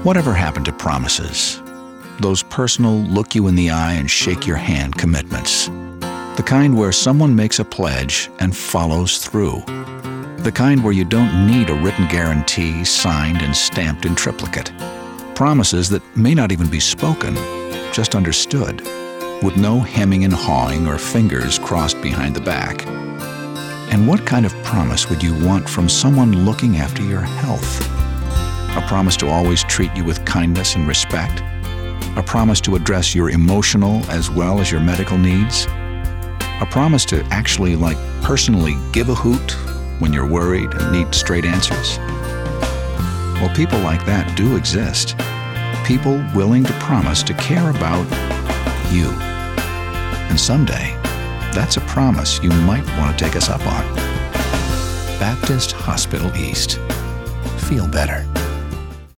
Whatever happened to promises? Those personal look-you-in-the-eye and shake-your-hand commitments. The kind where someone makes a pledge and follows through. The kind where you don't need a written guarantee signed and stamped in triplicate. Promises that may not even be spoken, just understood, with no hemming and hawing or fingers crossed behind the back. And what kind of promise would you want from someone looking after your health? A promise to always treat you with kindness and respect? A promise to address your emotional as well as your medical needs? A promise to actually, personally give a hoot when you're worried and need straight answers? Well, people like that do exist. People willing to promise to care about you. And someday, that's a promise you might want to take us up on. Baptist Hospital East. Feel better.